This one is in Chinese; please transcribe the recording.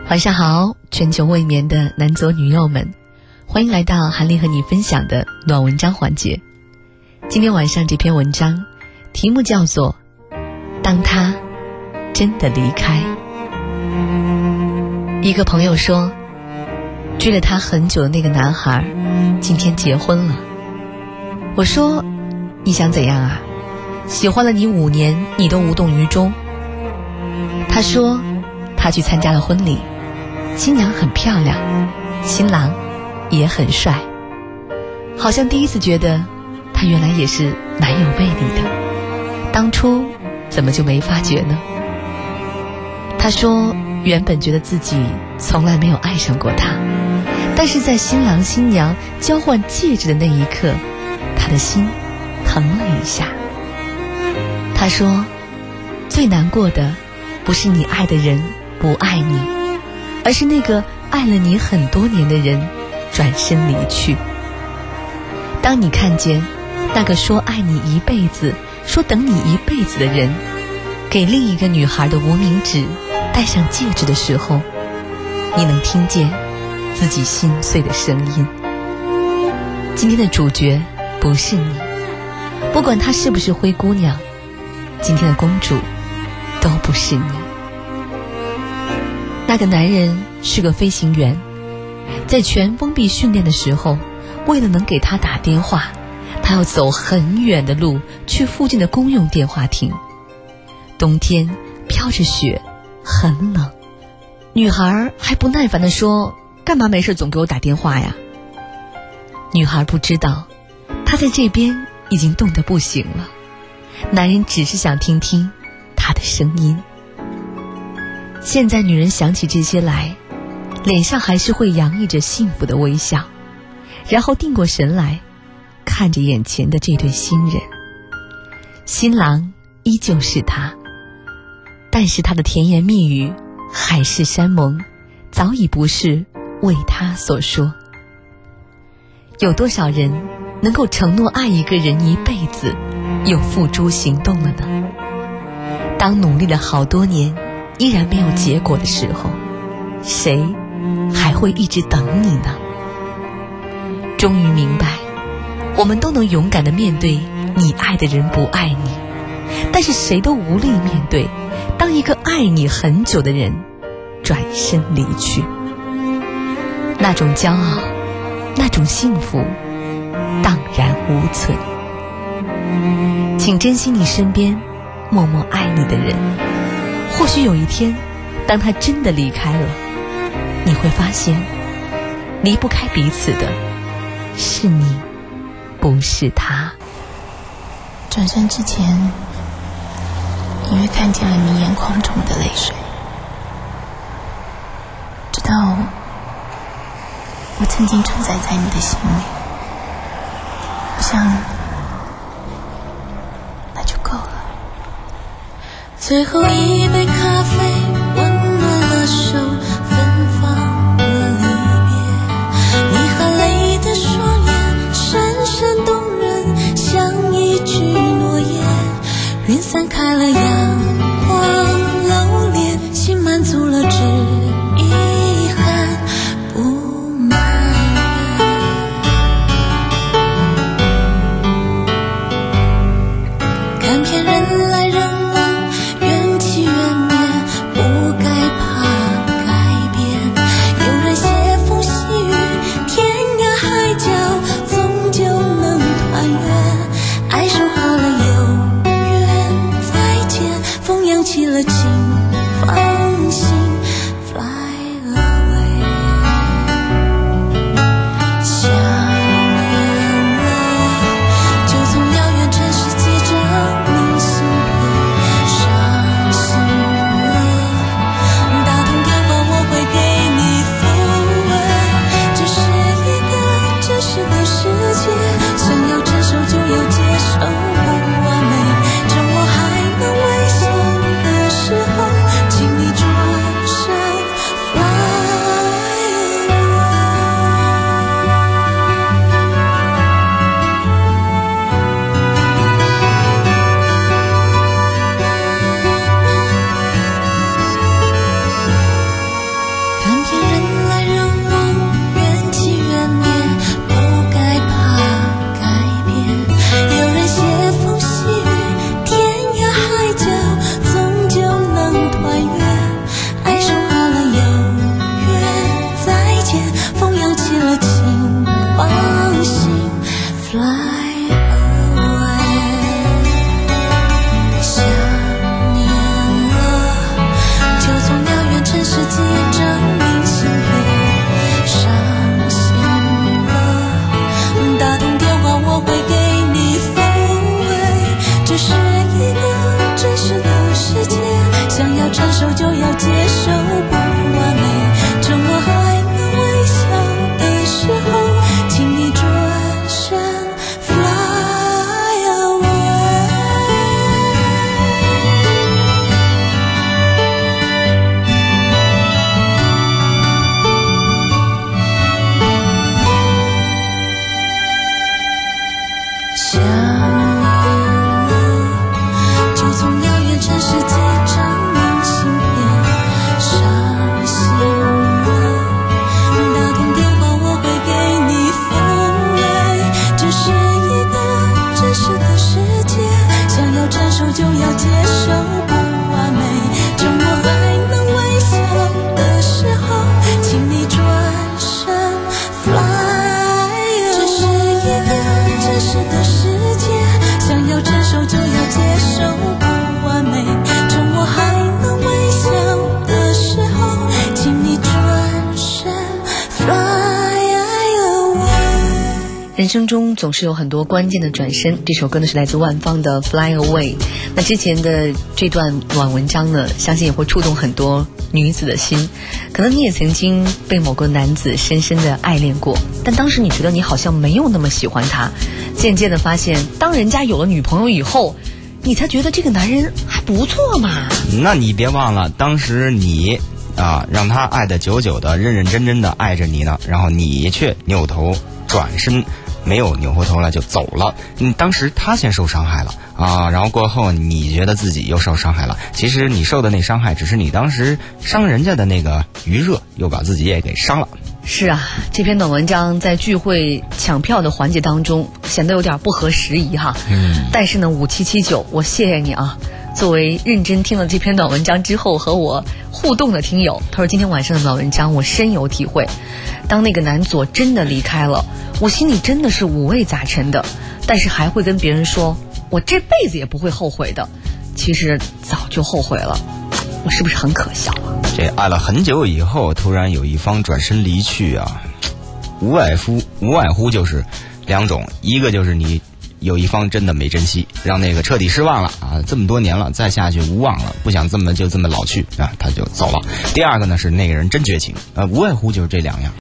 晚上好，全球未眠的男左女右们，欢迎来到韩丽和你分享的暖文章环节。今天晚上这篇文章题目叫做当他真的离开。一个朋友说，追了他很久的那个男孩今天结婚了。我说，你想怎样啊？喜欢了你5年，你都无动于衷。他说，他去参加了婚礼，新娘很漂亮，新郎也很帅，好像第一次觉得他原来也是蛮有魅力的，当初怎么就没发觉呢？他说，原本觉得自己从来没有爱上过他，但是在新郎新娘交换戒指的那一刻，他的心疼了一下。他说，最难过的不是你爱的人不爱你，而是那个爱了你很多年的人转身离去。当你看见那个说爱你一辈子，说等你一辈子的人给另一个女孩的无名指戴上戒指的时候，你能听见自己心碎的声音。今天的主角不是你，不管她是不是灰姑娘，今天的公主都不是你。那个男人是个飞行员，在全封闭训练的时候，为了能给他打电话，他要走很远的路去附近的公用电话亭。冬天飘着雪，很冷。女孩还不耐烦地说，干嘛没事总给我打电话呀？女孩不知道，他在这边已经冻得不行了，男人只是想听听他的声音。现在女人想起这些来，脸上还是会洋溢着幸福的微笑，然后定过神来，看着眼前的这对新人。新郎依旧是他，但是他的甜言蜜语、海誓山盟早已不是为他所说。有多少人能够承诺爱一个人一辈子，又付诸行动了呢？当努力了好多年依然没有结果的时候，谁还会一直等你呢？终于明白，我们都能勇敢地面对你爱的人不爱你，但是谁都无力面对当一个爱你很久的人转身离去。那种骄傲，那种幸福荡然无存。请珍惜你身边默默爱你的人，或许有一天，当他真的离开了，你会发现，离不开彼此的是你，不是他。 转身之前，隐约看见了你眼眶中的泪水，直到我曾经存在在你的心里，我想那就够了。最后一杯咖啡温暖了手，芬芳了离别，你含泪的双眼深深动人，像一句诺言。云散开了阳光露脸，心满足了只遗憾不满人。看遍人来人往，缘起缘灭， 要接受不完美。趁我还能微笑的时候，请你转身 fly away。 想念了，就从遥远城市寄张明信片。伤心了，打通电话我会给你风泪。这是一个真实的世界，想要承受就要接受不完美。趁我还能微笑的时候，请你转身 fly away。 这是一个真实的世界，想要承受就要接受不完美。趁我还能微笑的时候，请你转身 fly away。 人生中总是有很多关键的转身，这首歌呢是来自万芳的 Fly Away。 那之前的这段短文章呢，相信也会触动很多女子的心。可能你也曾经被某个男子深深的爱恋过，但当时你觉得你好像没有那么喜欢他，渐渐的发现当人家有了女朋友以后，你才觉得这个男人还不错嘛。 那你别忘了，当时你让他爱的久久的、认认真真的爱着你呢，然后你却扭头转身，没有扭回头来就走了。当时他先受伤害了然后过后你觉得自己又受伤害了。其实你受的那伤害只是你当时伤人家的那个余热，又把自己也给伤了。 是啊，这篇短文章在聚会抢票的环节当中显得有点不合时宜哈。但是呢，5779，我谢谢你啊。作为认真听了这篇短文章之后和我互动的听友，他说今天晚上的短文章我深有体会。当那个男左真的离开了，我心里真的是五味杂陈的，但是还会跟别人说我这辈子也不会后悔的。其实早就后悔了，我是不是很可笑啊？ 这爱了很久以后，突然有一方转身离去啊，无外乎就是两种，一个就是你有一方真的没珍惜，让那个彻底失望了这么多年了，再下去无望了，不想就这么老去他就走了。第二个呢是那个人真绝情无外乎就是这两样。